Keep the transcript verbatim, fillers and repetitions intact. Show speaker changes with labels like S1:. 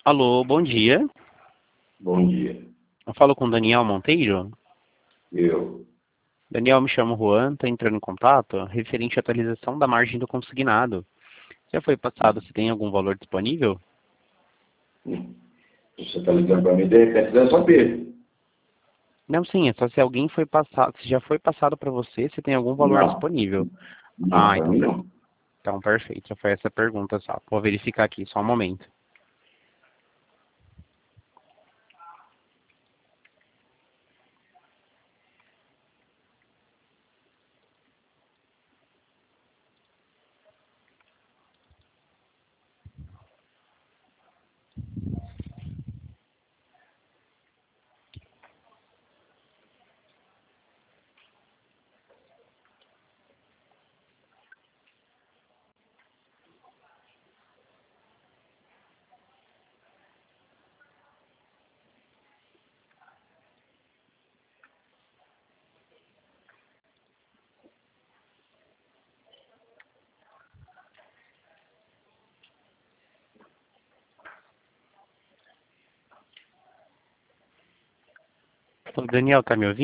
S1: Alô, bom dia.
S2: Bom dia.
S1: Eu falo com Daniel Monteiro.
S2: Eu.
S1: Daniel, me chamo Juan, estou entrando em contato referente à atualização da margem do consignado. Já foi passado, se tem algum valor disponível?
S2: hum, Você está ligando para mim, de repente deve saber.
S1: Não, sim, é só se alguém foi passado, se já foi passado para você, se tem algum valor
S2: Não,
S1: disponível.
S2: não,
S1: Ah,
S2: para
S1: então,
S2: mim
S1: per-
S2: não.
S1: então perfeito, só foi essa pergunta só. Vou verificar aqui, só um momento. Ô, Daniel, tá me ouvindo?